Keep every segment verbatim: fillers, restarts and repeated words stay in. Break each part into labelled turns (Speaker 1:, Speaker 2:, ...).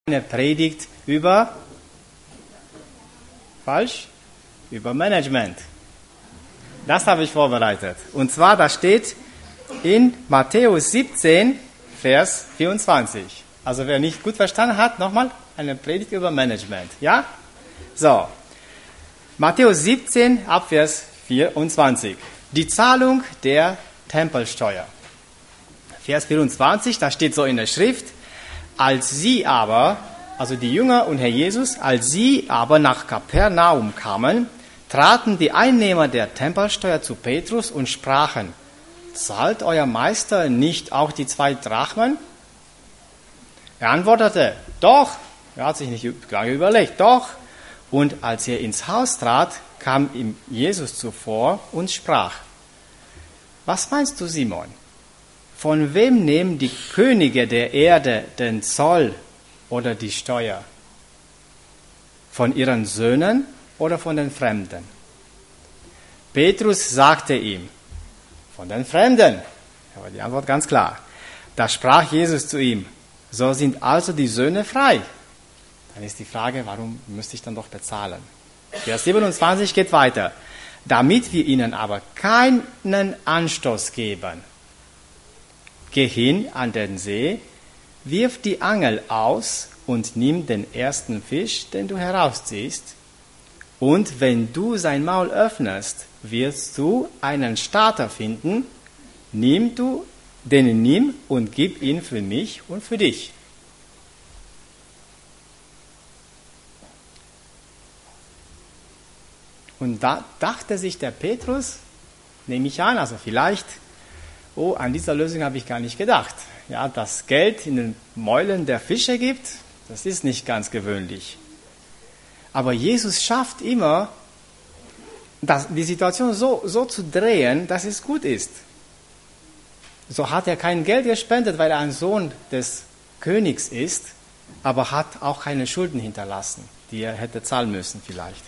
Speaker 1: eine Predigt über, falsch, über Management. Das habe ich vorbereitet. Und zwar, da steht in Matthäus siebzehn, Vers vierundzwanzig. Also wer nicht gut verstanden hat, nochmal eine Predigt über Management. Ja? So. Matthäus siebzehn, Abvers vierundzwanzig. Die Zahlung der Tempelsteuer. Vers vierundzwanzig, da steht so in der Schrift, als sie aber, also die Jünger und Herr Jesus, als sie aber nach Kapernaum kamen, traten die Einnehmer der Tempelsteuer zu Petrus und sprachen, zahlt euer Meister nicht auch die zwei Drachmen? Er antwortete, doch. Er hat sich nicht lange überlegt, doch. Und als er ins Haus trat, kam ihm Jesus zuvor und sprach, was meinst du, Simon? Von wem nehmen die Könige der Erde den Zoll oder die Steuer? Von ihren Söhnen oder von den Fremden? Petrus sagte ihm, von den Fremden. Da war die Antwort ganz klar. Da sprach Jesus zu ihm, so sind also die Söhne frei. Dann ist die Frage, warum müsste ich dann doch bezahlen? Vers siebenundzwanzig geht weiter. Damit wir ihnen aber keinen Anstoß geben. Geh hin an den See, wirf die Angel aus und nimm den ersten Fisch, den du herausziehst. Und wenn du sein Maul öffnest, wirst du einen Starter finden. Nimm du, den nimm und gib ihn für mich und für dich. Und da dachte sich der Petrus, nehme ich an, also vielleicht, oh, an dieser Lösung habe ich gar nicht gedacht. Ja, dass Geld in den Mäulen der Fische gibt, das ist nicht ganz gewöhnlich. Aber Jesus schafft immer, das, die Situation so, so zu drehen, dass es gut ist. So hat er kein Geld gespendet, weil er ein Sohn des Königs ist, aber hat auch keine Schulden hinterlassen, die er hätte zahlen müssen vielleicht.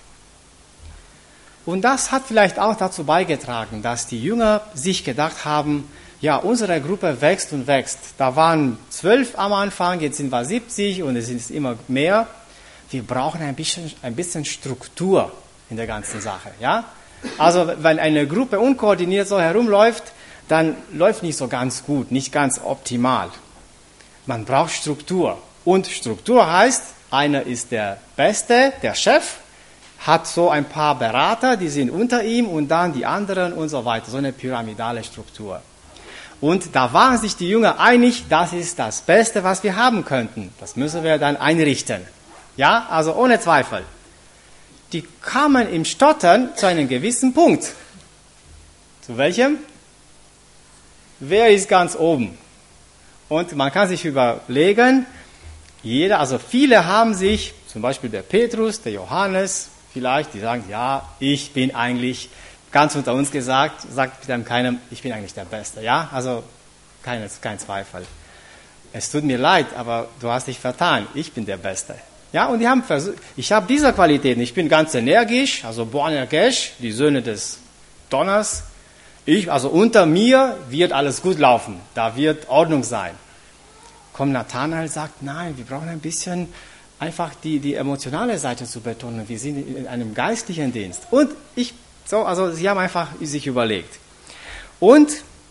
Speaker 1: Und das hat vielleicht auch dazu beigetragen, dass die Jünger sich gedacht haben, ja, unsere Gruppe wächst und wächst. Da waren zwölf am Anfang, jetzt sind wir siebzig und es sind immer mehr. Wir brauchen ein bisschen, ein bisschen Struktur in der ganzen Sache. Ja? Also wenn eine Gruppe unkoordiniert so herumläuft, dann läuft nicht so ganz gut, nicht ganz optimal. Man braucht Struktur. Und Struktur heißt, einer ist der Beste, der Chef, hat so ein paar Berater, die sind unter ihm und dann die anderen und so weiter. So eine pyramidale Struktur. Und da waren sich die Jünger einig, das ist das Beste, was wir haben könnten. Das müssen wir dann einrichten. Ja, also ohne Zweifel. Die kamen im Stottern zu einem gewissen Punkt. Zu welchem? Wer ist ganz oben? Und man kann sich überlegen, jeder, also viele haben sich, zum Beispiel der Petrus, der Johannes, vielleicht, die sagen, ja, ich bin eigentlich, ganz unter uns gesagt, sagt dann keinem, ich bin eigentlich der Beste. Ja, also keine, kein Zweifel. Es tut mir leid, aber du hast dich vertan. Ich bin der Beste. Ja, und die haben versucht, ich habe diese Qualitäten. Ich bin ganz energisch, also Boanergesh, die Söhne des Donners. Ich, also unter mir wird alles gut laufen. Da wird Ordnung sein. Kommt Nathanael, sagt, nein, wir brauchen ein bisschen einfach die, die emotionale Seite zu betonen. Wir sind in einem geistlichen Dienst. Und ich, so, also sie haben einfach sich überlegt. Und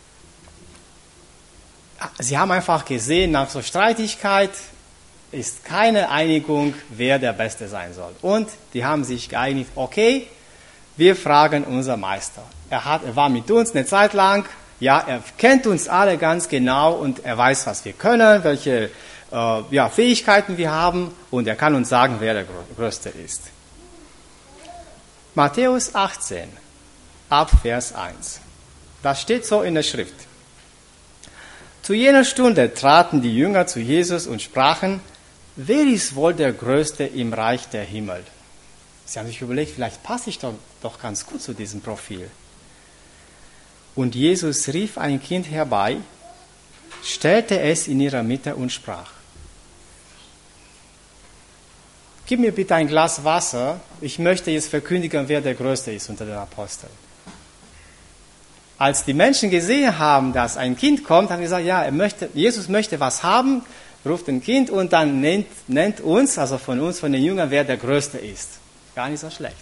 Speaker 1: sie haben einfach gesehen, nach so Streitigkeit ist keine Einigung, wer der Beste sein soll. Und die haben sich geeinigt, okay, wir fragen unser Meister. Er, hat, er war mit uns eine Zeit lang, ja, er kennt uns alle ganz genau und er weiß, was wir können, welche äh, ja, Fähigkeiten wir haben und er kann uns sagen, wer der Größte ist. Matthäus achtzehn, ab Vers eins. Das steht so in der Schrift. Zu jener Stunde traten die Jünger zu Jesus und sprachen, wer ist wohl der Größte im Reich der Himmel? Sie haben sich überlegt, vielleicht passe ich doch, doch ganz gut zu diesem Profil. Und Jesus rief ein Kind herbei, stellte es in ihrer Mitte und sprach, gib mir bitte ein Glas Wasser, ich möchte jetzt verkündigen, wer der Größte ist unter den Aposteln. Als die Menschen gesehen haben, dass ein Kind kommt, haben sie gesagt, ja, er möchte, Jesus möchte was haben, ruft ein Kind und dann nennt, nennt uns, also von uns, von den Jüngern, wer der Größte ist. Gar nicht so schlecht.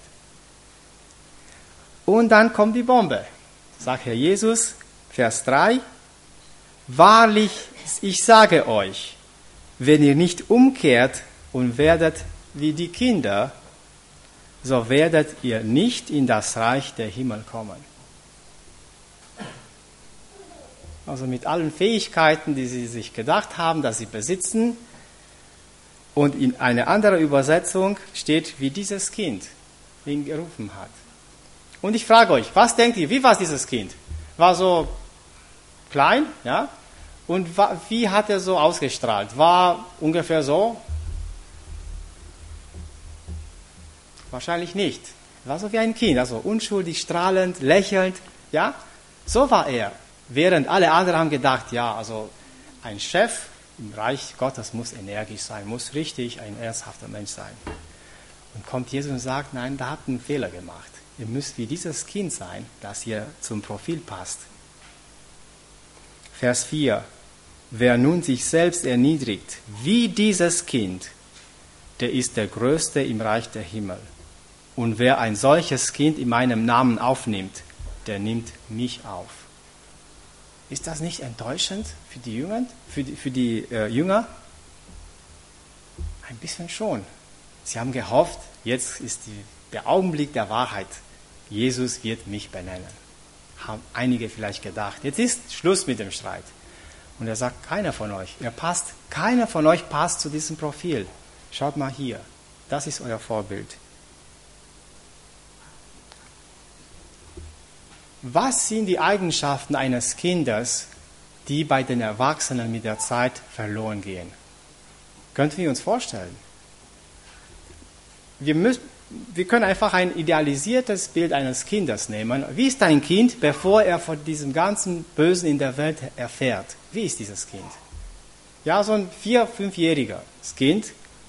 Speaker 1: Und dann kommt die Bombe. Sagt Herr Jesus, Vers drei, wahrlich, ich sage euch, wenn ihr nicht umkehrt und werdet wie die Kinder, so werdet ihr nicht in das Reich der Himmel kommen. Also mit allen Fähigkeiten, die sie sich gedacht haben, dass sie besitzen. Und in einer anderen Übersetzung steht, wie dieses Kind ihn gerufen hat. Und ich frage euch, was denkt ihr, wie war dieses Kind? War so klein, ja? Und wie hat er so ausgestrahlt? War ungefähr so? Wahrscheinlich nicht. War so wie ein Kind, also unschuldig, strahlend, lächelnd, ja? So war er. Während alle anderen haben gedacht, ja, also ein Chef im Reich Gottes muss energisch sein, muss richtig ein ernsthafter Mensch sein. Und kommt Jesus und sagt, nein, da habt ihr einen Fehler gemacht. Ihr müsst wie dieses Kind sein, das hier zum Profil passt. Vers vier. Wer nun sich selbst erniedrigt, wie dieses Kind, der ist der Größte im Reich der Himmel. Und wer ein solches Kind in meinem Namen aufnimmt, der nimmt mich auf. Ist das nicht enttäuschend für die Jünger? Für die, für die äh, Jünger? Ein bisschen schon. Sie haben gehofft, jetzt ist die, der Augenblick der Wahrheit. Jesus wird mich benennen. Haben einige vielleicht gedacht. Jetzt ist Schluss mit dem Streit. Und er sagt, keiner von euch, ihr passt, keiner von euch passt zu diesem Profil. Schaut mal hier, das ist euer Vorbild. Was sind die Eigenschaften eines Kindes, die bei den Erwachsenen mit der Zeit verloren gehen? Könnten wir uns vorstellen? Wir, müssen, wir können einfach ein idealisiertes Bild eines Kindes nehmen. Wie ist ein Kind, bevor er von diesem ganzen Bösen in der Welt erfährt? Wie ist dieses Kind? Ja, so ein vier-, fünfjähriges Kind.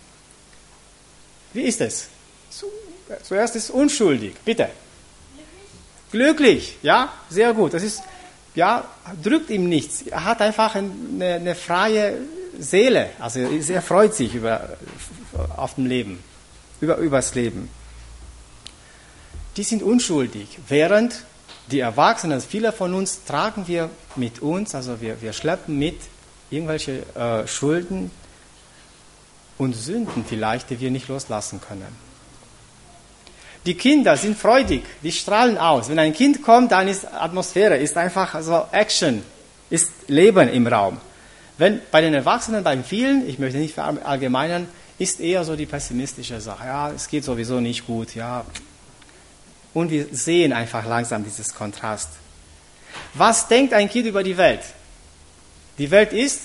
Speaker 1: Wie ist es? Zuerst ist es unschuldig. Bitte. Glücklich, ja, sehr gut. Das ist, ja, drückt ihm nichts. Er hat einfach eine, eine freie Seele. Also er freut sich über, auf dem Leben, über, übers Leben. Die sind unschuldig, während die Erwachsenen, viele von uns tragen wir mit uns, also wir, wir schleppen mit irgendwelche äh, Schulden und Sünden vielleicht, die wir nicht loslassen können. Die Kinder sind freudig, die strahlen aus. Wenn ein Kind kommt, dann ist Atmosphäre, ist einfach so Action, ist Leben im Raum. Wenn bei den Erwachsenen, bei vielen, ich möchte nicht verallgemeinern, ist eher so die pessimistische Sache. Ja, es geht sowieso nicht gut, ja. Und wir sehen einfach langsam dieses Kontrast. Was denkt ein Kind über die Welt? Die Welt ist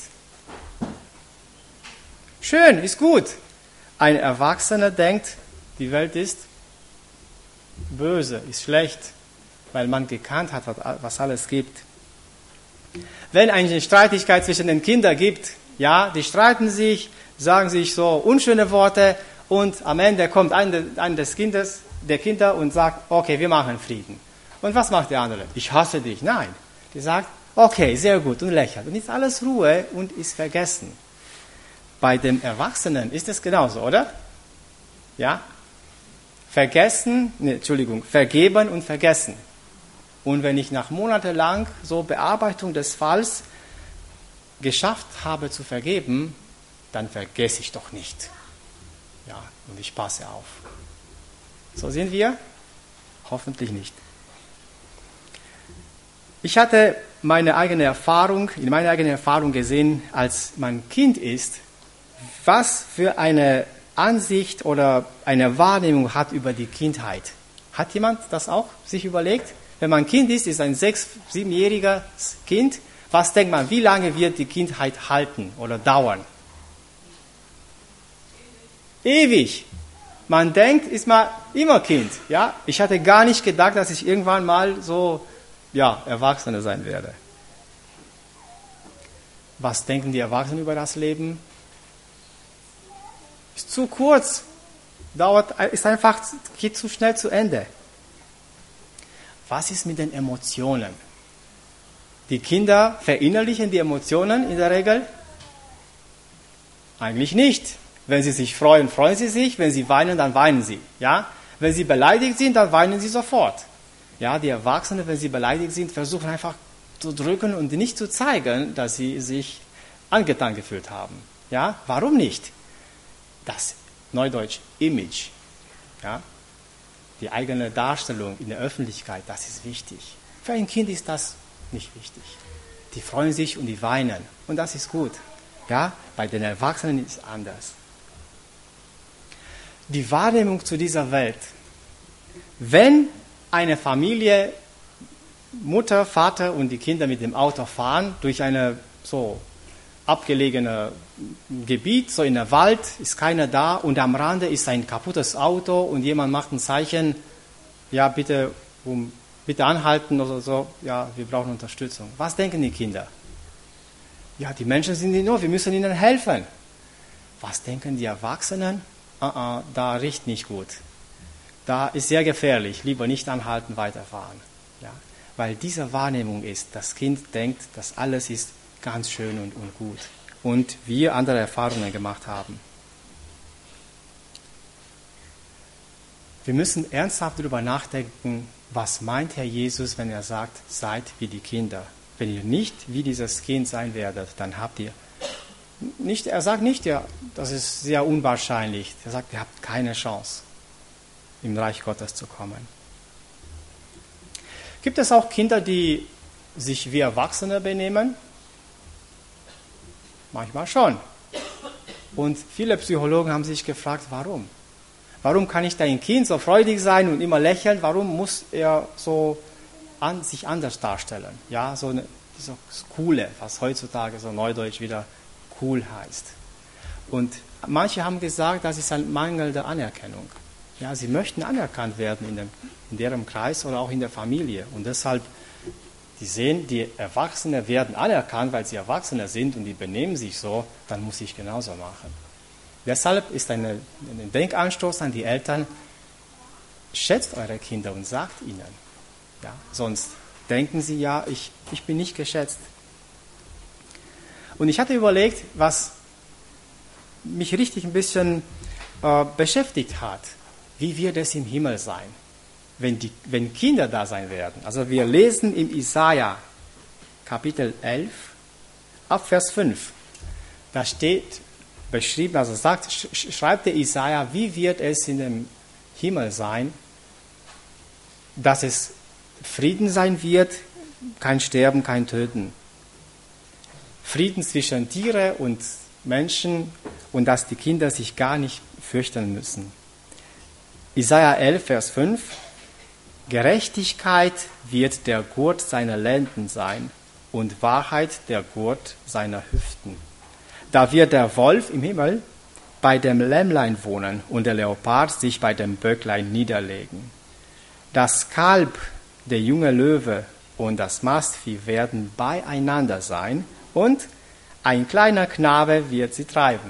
Speaker 1: schön, ist gut. Ein Erwachsener denkt, die Welt ist böse, ist schlecht, weil man gekannt hat, was alles gibt. Wenn eine Streitigkeit zwischen den Kindern gibt, ja, die streiten sich, sagen sich so unschöne Worte und am Ende kommt einer des Kindes, der Kinder und sagt, okay, wir machen Frieden. Und was macht der andere? Ich hasse dich. Nein. Die sagt, okay, sehr gut und lächelt. Und ist alles Ruhe und ist vergessen. Bei dem Erwachsenen ist es genauso, oder? Ja? Vergessen, nee, Entschuldigung, vergeben und vergessen. Und wenn ich nach monatelang so Bearbeitung des Falls geschafft habe zu vergeben, dann vergesse ich doch nicht. Ja, und ich passe auf. So sind wir? Hoffentlich nicht. Ich hatte meine eigene Erfahrung, in meiner eigenen Erfahrung gesehen, als man Kind ist, was für eine Ansicht oder eine Wahrnehmung hat über die Kindheit. Hat jemand das auch sich überlegt? Wenn man Kind ist, ist ein sechs-, siebenjähriges Kind, was denkt man, wie lange wird die Kindheit halten oder dauern? Ewig. Man denkt, ist man immer Kind. Ja? Ich hatte gar nicht gedacht, dass ich irgendwann mal so, ja, Erwachsener sein werde. Was denken die Erwachsenen über das Leben? Ist zu kurz, dauert, ist einfach, geht zu schnell zu Ende. Was ist mit den Emotionen? Die Kinder verinnerlichen die Emotionen in der Regel. Eigentlich nicht. Wenn sie sich freuen, freuen sie sich. Wenn sie weinen, dann weinen sie. Ja? Wenn sie beleidigt sind, dann weinen sie sofort. Ja, die Erwachsenen, wenn sie beleidigt sind, versuchen einfach zu drücken und nicht zu zeigen, dass sie sich angetan gefühlt haben. Ja? Warum nicht? Das Neudeutsch Image. Ja? Die eigene Darstellung in der Öffentlichkeit, das ist wichtig. Für ein Kind ist das nicht wichtig. Die freuen sich und die weinen. Und das ist gut. Ja? Bei den Erwachsenen ist es anders. Die Wahrnehmung zu dieser Welt. Wenn eine Familie, Mutter, Vater und die Kinder mit dem Auto fahren durch eine so abgelegene Gebiet, so in der Wald, ist keiner da und am Rande ist ein kaputtes Auto und jemand macht ein Zeichen, ja bitte, um, bitte anhalten oder so, ja, wir brauchen Unterstützung. Was denken die Kinder? Ja, die Menschen sind in Not, wir müssen ihnen helfen. Was denken die Erwachsenen? Uh -uh, da riecht nicht gut. Da ist sehr gefährlich, lieber nicht anhalten, weiterfahren. Ja? Weil diese Wahrnehmung ist, das Kind denkt, dass alles ist ganz schön und, und gut. Und wir andere Erfahrungen gemacht haben. Wir müssen ernsthaft darüber nachdenken, was meint Herr Jesus, wenn er sagt, seid wie die Kinder. Wenn ihr nicht wie dieses Kind sein werdet, dann habt ihr nicht, er sagt nicht, ja, das ist sehr unwahrscheinlich. Er sagt, ihr habt keine Chance, im Reich Gottes zu kommen. Gibt es auch Kinder, die sich wie Erwachsene benehmen? Manchmal schon. Und viele Psychologen haben sich gefragt, warum? Warum kann nicht ein Kind so freudig sein und immer lächeln? Warum muss er so an, sich anders darstellen? Ja, so eine, so Coole, was heutzutage so neudeutsch wieder cool heißt. Und manche haben gesagt, das ist eine mangelnde Anerkennung. Ja, sie möchten anerkannt werden in, dem, in deren Kreis oder auch in der Familie. Und deshalb, die sehen, die Erwachsenen werden anerkannt, weil sie Erwachsene sind und die benehmen sich so, dann muss ich genauso machen. Deshalb ist eine, ein Denkanstoß an die Eltern, schätzt eure Kinder und sagt ihnen. Ja, sonst denken sie, ja, ich, ich bin nicht geschätzt. Und ich hatte überlegt, was mich richtig ein bisschen äh, beschäftigt hat. Wie wird es im Himmel sein, wenn, die, wenn Kinder da sein werden? Also wir lesen im Jesaja Kapitel elf, ab Vers fünf. Da steht beschrieben, also sagt, schreibt der Jesaja, wie wird es in dem Himmel sein, dass es Frieden sein wird, kein Sterben, kein Töten. Frieden zwischen Tiere und Menschen und dass die Kinder sich gar nicht fürchten müssen. Jesaja elf, Vers fünf. Gerechtigkeit wird der Gurt seiner Lenden sein und Wahrheit der Gurt seiner Hüften. Da wird der Wolf im Himmel bei dem Lämmlein wohnen und der Leopard sich bei dem Böcklein niederlegen. Das Kalb, der junge Löwe und das Mastvieh werden beieinander sein und ein kleiner Knabe wird sie treiben.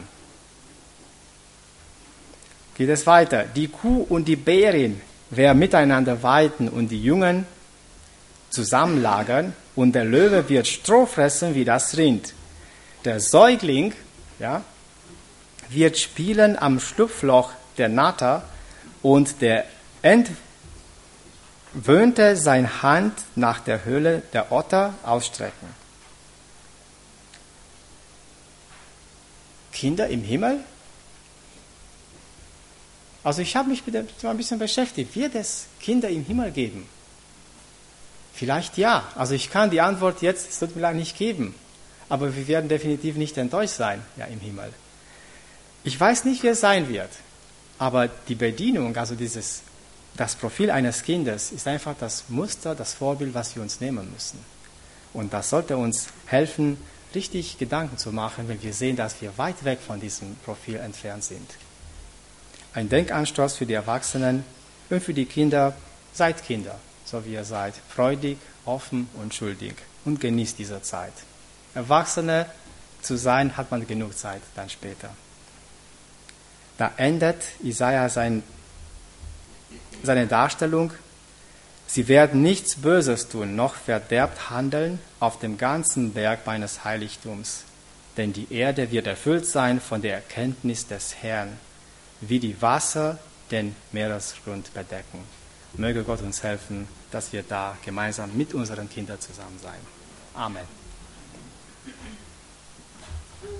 Speaker 1: Geht es weiter. Die Kuh und die Bärin werden miteinander weiden und die Jungen zusammenlagern und der Löwe wird Stroh fressen wie das Rind. Der Säugling, ja, wird spielen am Schlupfloch der Natter und der Entwöhnte seine Hand nach der Höhle der Otter ausstrecken. Kinder im Himmel? Also ich habe mich mit dem ein bisschen beschäftigt. Wird es Kinder im Himmel geben? Vielleicht ja. Also ich kann die Antwort jetzt, es tut mir leid, nicht geben. Aber wir werden definitiv nicht enttäuscht sein, ja, im Himmel. Ich weiß nicht, wie es sein wird. Aber die Bedienung, also dieses, das Profil eines Kindes, ist einfach das Muster, das Vorbild, was wir uns nehmen müssen. Und das sollte uns helfen, richtig Gedanken zu machen, wenn wir sehen, dass wir weit weg von diesem Profil entfernt sind. Ein Denkanstoß für die Erwachsenen und für die Kinder. Seid Kinder, so wie ihr seid. Freudig, offen und schuldig. Und genießt diese Zeit. Erwachsene zu sein, hat man genug Zeit dann später. Da endet Jesaja sein, seine Darstellung. Sie werden nichts Böses tun, noch verderbt handeln auf dem ganzen Berg meines Heiligtums. denn die Erde wird erfüllt sein von der Erkenntnis des Herrn, wie die Wasser den Meeresgrund bedecken. Möge Gott uns helfen, dass wir da gemeinsam mit unseren Kindern zusammen sein. Amen.